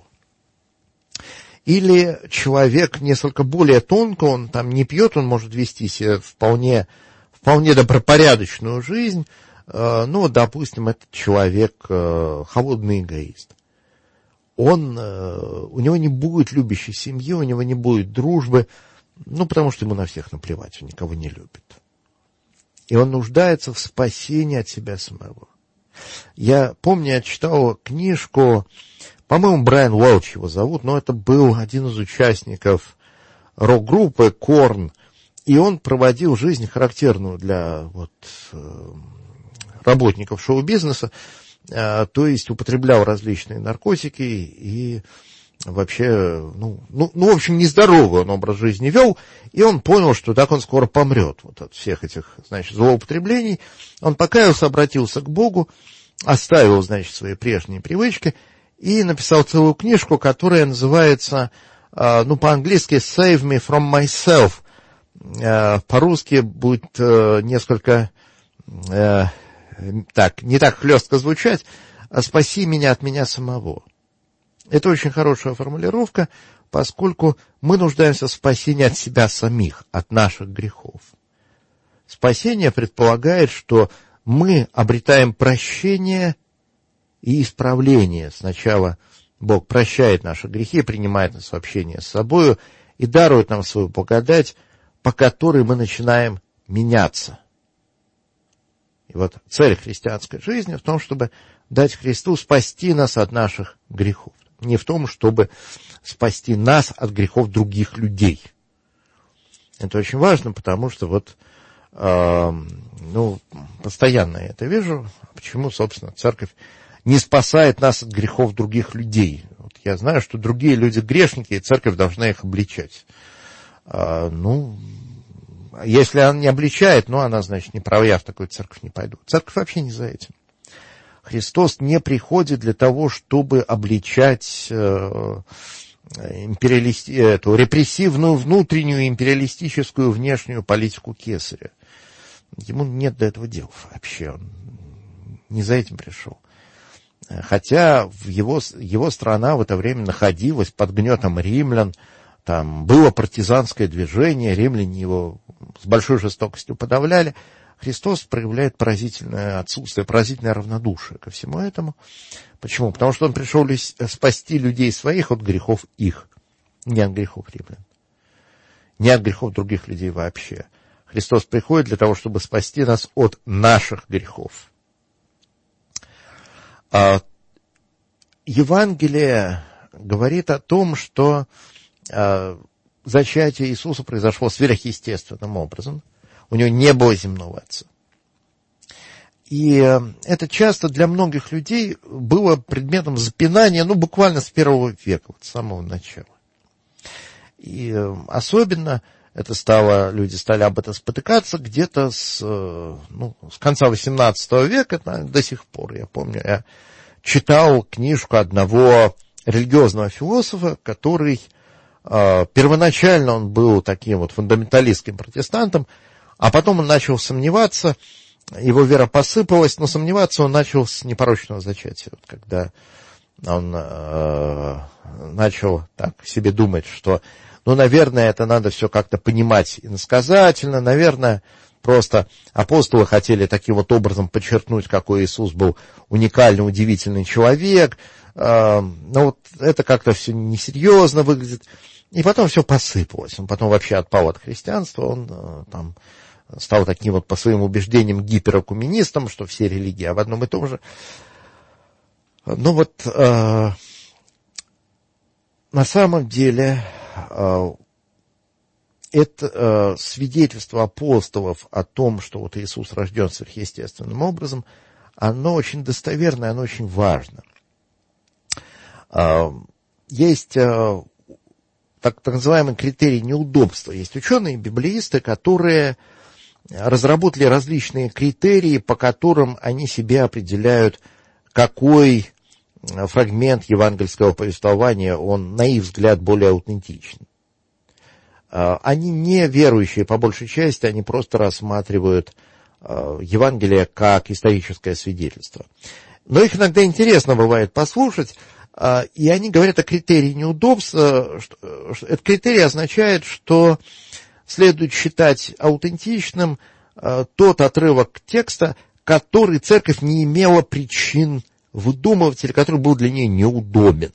S3: Или человек несколько более тонко, он не пьет, он может вести себя вполне добропорядочную жизнь. Допустим, этот человек холодный эгоист. У него не будет любящей семьи, у него не будет дружбы, потому что ему на всех наплевать, он никого не любит. И он нуждается в спасении от себя самого. Я помню, я читал книжку, по-моему, Брайан Уэлч его зовут, но это был один из участников рок-группы Корн, и он проводил жизнь характерную для работников шоу-бизнеса, то есть употреблял различные наркотики и вообще, в общем, нездоровый он образ жизни вел, и он понял, что так он скоро помрет от всех этих, злоупотреблений. Он покаялся, обратился к Богу, оставил, свои прежние привычки и написал целую книжку, которая называется, по-английски «Save me from myself». По-русски будет несколько, не так хлестко звучать, «Спаси меня от меня самого». Это очень хорошая формулировка, поскольку мы нуждаемся в спасении от себя самих, от наших грехов. Спасение предполагает, что мы обретаем прощение и исправление. Сначала Бог прощает наши грехи, принимает нас в общение с собою и дарует нам свою благодать, по которой мы начинаем меняться. И цель христианской жизни в том, чтобы дать Христу спасти нас от наших грехов. Не в том, чтобы спасти нас от грехов других людей. Это очень важно, потому что постоянно я это вижу. Почему, собственно, церковь не спасает нас от грехов других людей? я знаю, что другие люди грешники, и церковь должна их обличать. Если она не обличает, она, значит, не права, я в такую церковь не пойду. Церковь вообще не за этим. Христос не приходит для того, чтобы обличать эту репрессивную внутреннюю империалистическую внешнюю политику Кесаря. Ему нет до этого дела вообще. Он не за этим пришел. Хотя его страна в это время находилась под гнетом римлян, там было партизанское движение, римляне его с большой жестокостью подавляли. Христос проявляет поразительное отсутствие, поразительное равнодушие ко всему этому. Почему? Потому что он пришел спасти людей своих от грехов их, не от грехов римлян, не от грехов других людей вообще. Христос приходит для того, чтобы спасти нас от наших грехов. Евангелие говорит о том, что зачатие Иисуса произошло сверхъестественным образом. У него не было земного отца. И это часто для многих людей было предметом запинания, буквально с первого века, с самого начала. И особенно люди стали об этом спотыкаться где-то с конца XVIII века до сих пор. Я помню, я читал книжку одного религиозного философа, который первоначально он был таким фундаменталистским протестантом, а потом он начал сомневаться, его вера посыпалась, но сомневаться он начал с непорочного зачатия. Когда он начал так себе думать, что, наверное, это надо все как-то понимать иносказательно, наверное, просто апостолы хотели таким образом подчеркнуть, какой Иисус был уникальный, удивительный человек, но это как-то все несерьезно выглядит. И потом все посыпалось. Он потом вообще отпал от христианства, он стал таким по своим убеждениям гиперэкуменистом, что все религии в одном и том же. На самом деле это свидетельство апостолов о том, что Иисус рожден сверхъестественным образом, оно очень достоверно, оно очень важно. Есть так называемый критерий неудобства. Есть ученые-библеисты, которые разработали различные критерии, по которым они себе определяют, какой фрагмент евангельского повествования, он, на их взгляд, более аутентичен. Они не верующие, по большей части, они просто рассматривают Евангелие как историческое свидетельство. Но их иногда интересно бывает послушать, и они говорят о критерии неудобства. Этот критерий означает, что следует считать аутентичным тот отрывок текста, который церковь не имела причин выдумывать, или который был для нее неудобен.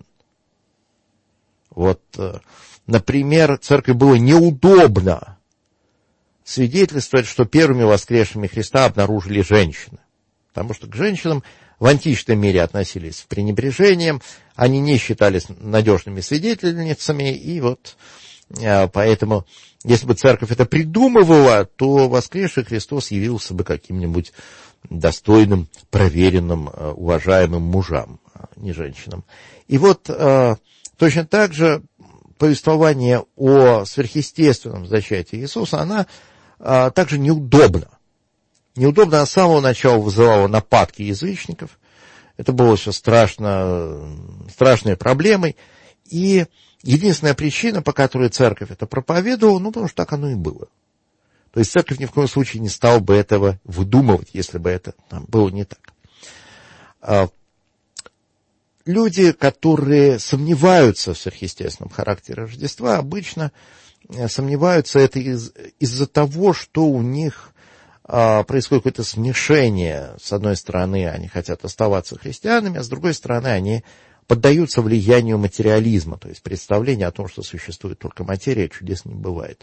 S3: Например, церкви было неудобно свидетельствовать, что первыми воскресшими Христа обнаружили женщины. Потому что к женщинам в античном мире относились с пренебрежением, они не считались надежными свидетельницами, и поэтому, если бы церковь это придумывала, то воскресший Христос явился бы каким-нибудь достойным, проверенным, уважаемым мужам, не женщинам. И точно так же повествование о сверхъестественном зачатии Иисуса, она также неудобна. Неудобно с самого начала вызывало нападки язычников. Это было все страшной проблемой. И единственная причина, по которой церковь это проповедовала, потому что так оно и было. То есть церковь ни в коем случае не стала бы этого выдумывать, если бы это было не так. Люди, которые сомневаются в сверхъестественном характере Рождества, обычно сомневаются это из-за того, что у них происходит какое-то смешение. С одной стороны, они хотят оставаться христианами, а с другой стороны, они поддаются влиянию материализма, то есть представление о том, что существует только материя, чудес не бывает.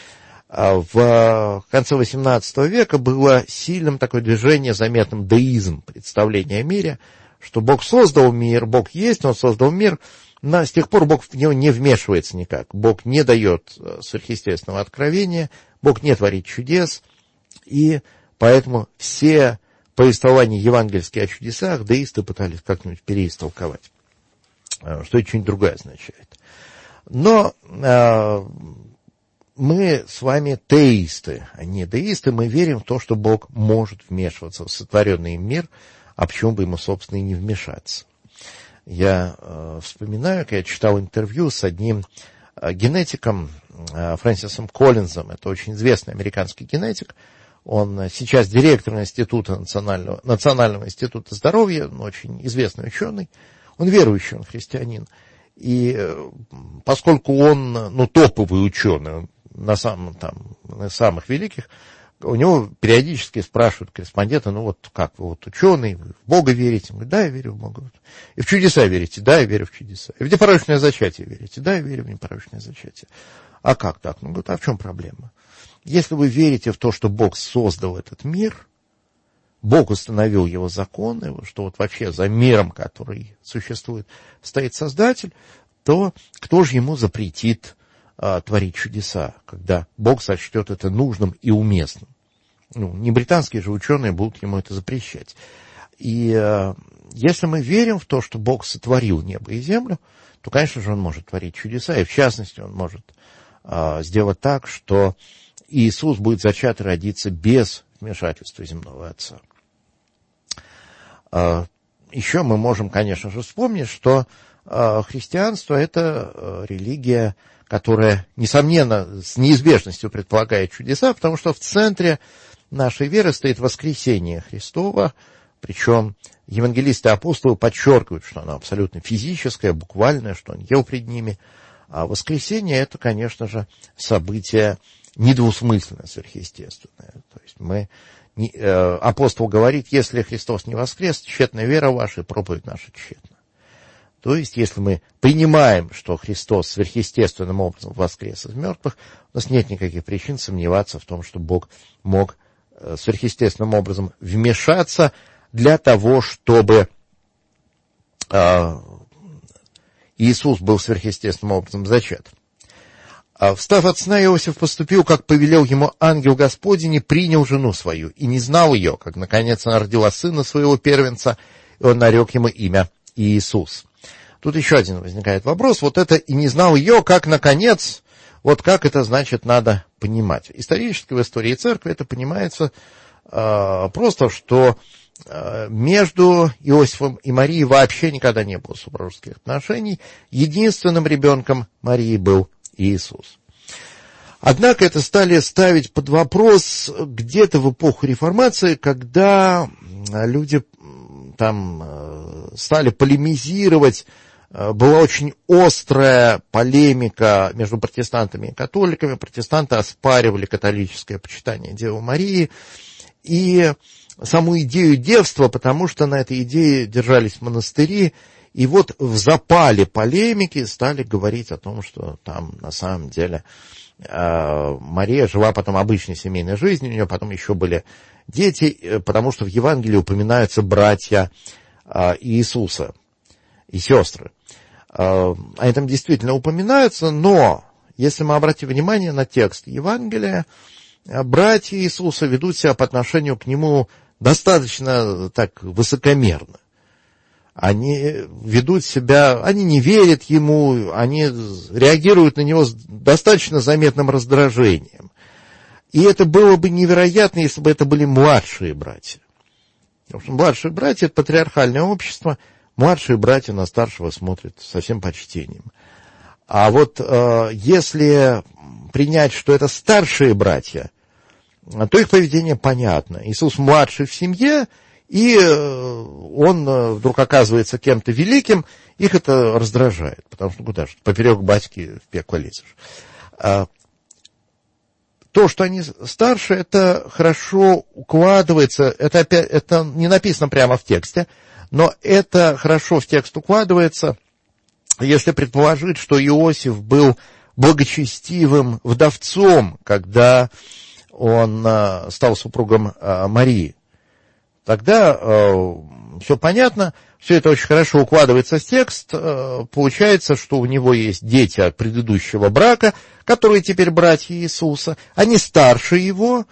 S3: В конце XVIII века было сильным такое движение, заметным деизм, представление о мире, что Бог создал мир, Бог есть, Он создал мир, но с тех пор Бог в него не вмешивается никак. Бог не дает сверхъестественного откровения, Бог не творит чудес, и поэтому все повествования евангельские о чудесах деисты пытались как-нибудь переистолковать. что это что-нибудь другое означает. Но мы с вами теисты, а не деисты. Мы верим в то, что Бог может вмешиваться в сотворенный мир, а почему бы ему, собственно, и не вмешаться. Я вспоминаю, как я читал интервью с одним генетиком, Фрэнсисом Коллинзом. Это очень известный американский генетик. Он сейчас директор Национального института здоровья, он очень известный ученый. Он верующий, он христианин. И поскольку он, топовый ученый, на самых великих, у него периодически спрашивают корреспонденты, как вы ученый, вы в Бога верите? Он говорит, да, я верю в Бога. И в чудеса верите? Да, я верю в чудеса. И в непорочное зачатие верите? Да, я верю в непорочное зачатие. А как так? Он говорит, а в чем проблема? Если вы верите в то, что Бог создал этот мир, Бог установил его законы, что вообще за миром, который существует, стоит Создатель, то кто же ему запретит творить чудеса, когда Бог сочтет это нужным и уместным? Не британские же ученые будут ему это запрещать. И если мы верим в то, что Бог сотворил небо и землю, то, конечно же, он может творить чудеса, и в частности, он может сделать так, что Иисус будет зачат и родиться без вмешательства земного Отца. Еще мы можем, конечно же, вспомнить, что христианство – это религия, которая, несомненно, с неизбежностью предполагает чудеса, потому что в центре нашей веры стоит воскресение Христова, причем евангелисты и апостолы подчеркивают, что оно абсолютно физическое, буквальное, что он ел пред ними. А воскресение – это, конечно же, событие недвусмысленное, сверхъестественное. То есть апостол говорит, если Христос не воскрес, тщетна вера ваша и проповедь наша тщетна. То есть, если мы принимаем, что Христос сверхъестественным образом воскрес из мертвых, у нас нет никаких причин сомневаться в том, что Бог мог сверхъестественным образом вмешаться для того, чтобы Иисус был сверхъестественным образом зачат. Встав от сна, Иосиф поступил, как повелел ему ангел Господень, и принял жену свою, и не знал ее, как, наконец, она родила сына своего первенца, и он нарек ему имя Иисус. Тут еще один возникает вопрос. Это и не знал ее, как, наконец, как это значит, надо понимать. Исторически в истории церкви это понимается просто, что между Иосифом и Марией вообще никогда не было супружеских отношений. Единственным ребенком Марии был Иисус. Однако это стали ставить под вопрос где-то в эпоху Реформации, когда люди стали полемизировать. Была очень острая полемика между протестантами и католиками. Протестанты оспаривали католическое почитание Девы Марии и саму идею девства, потому что на этой идее держались монастыри. И в запале полемики стали говорить о том, что там на самом деле Мария жила потом обычной семейной жизнью, у нее потом еще были дети, потому что в Евангелии упоминаются братья Иисуса и сестры. Они там действительно упоминаются, но если мы обратим внимание на текст Евангелия, братья Иисуса ведут себя по отношению к нему достаточно так высокомерно. Они ведут себя, они не верят ему, они реагируют на него с достаточно заметным раздражением. И это было бы невероятно, если бы это были младшие братья. Потому что младшие братья – это патриархальное общество, младшие братья на старшего смотрят со всем почтением. А если принять, что это старшие братья, то их поведение понятно. Иисус младший в семье, и он вдруг оказывается кем-то великим, их это раздражает, потому что куда же, поперек батьки в пекло лезешь. То, что они старше, это хорошо укладывается, это не написано прямо в тексте, но это хорошо в текст укладывается, если предположить, что Иосиф был благочестивым вдовцом, когда он стал супругом Марии. Тогда все понятно, все это очень хорошо укладывается в текст. Получается, что у него есть дети от предыдущего брака, которые теперь братья Иисуса. Они старше его.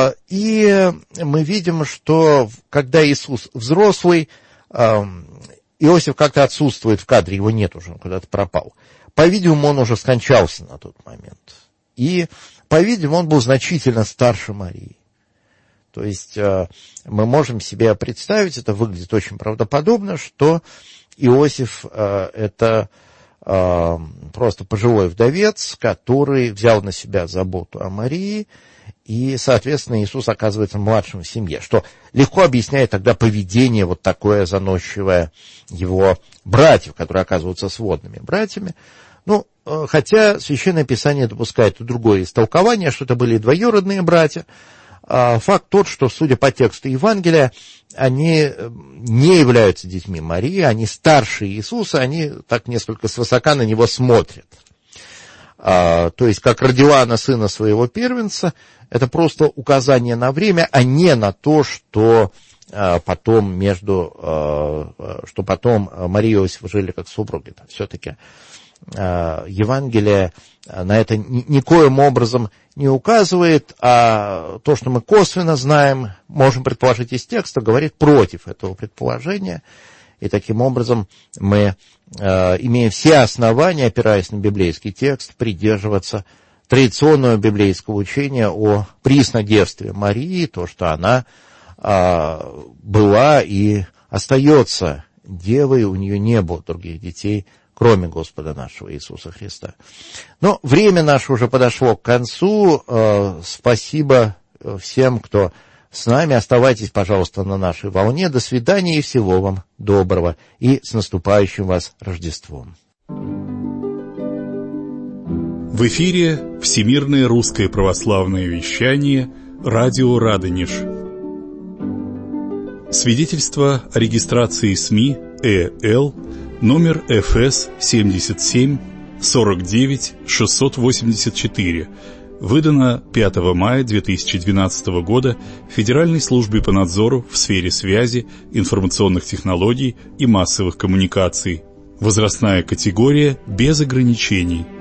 S3: И мы видим, что когда Иисус взрослый, Иосиф как-то отсутствует в кадре, его нет уже, он куда-то пропал. По-видимому, он уже скончался на тот момент. И, по-видимому, он был значительно старше Марии. То есть мы можем себе представить, это выглядит очень правдоподобно, что Иосиф это просто пожилой вдовец, который взял на себя заботу о Марии, и, соответственно, Иисус оказывается младшим в семье, что легко объясняет тогда поведение вот такое заносчивое его братьев, которые оказываются сводными братьями. Ну, хотя Священное Писание допускает и другое истолкование, что это были двоюродные братья. Факт тот, что, судя по тексту Евангелия, они не являются детьми Марии, они старше Иисуса, они так несколько свысока на него смотрят. То есть, как родила она сына своего первенца, это просто указание на время, а не на то, что потом Мария и Иосиф жили как супруги. Все-таки Евангелие на это никоим образом не указывает, а то, что мы косвенно знаем, можем предположить из текста, говорит против этого предположения. И таким образом мы имеем все основания, опираясь на библейский текст, придерживаться традиционного библейского учения о приснодевстве Марии, то, что она была и остается девой, у нее не было других детей, кроме Господа нашего Иисуса Христа. Но время наше уже подошло к концу. Спасибо всем, кто с нами. Оставайтесь, пожалуйста, на нашей волне. До свидания и всего вам доброго. И с наступающим вас Рождеством.
S2: В эфире Всемирное русское православное вещание «Радио Радонеж». Свидетельство о регистрации СМИ ЭЛ номер ФС 77 49 684, выдано 5 мая 2012 года Федеральной службой по надзору в сфере связи, информационных технологий и массовых коммуникаций. Возрастная категория без ограничений.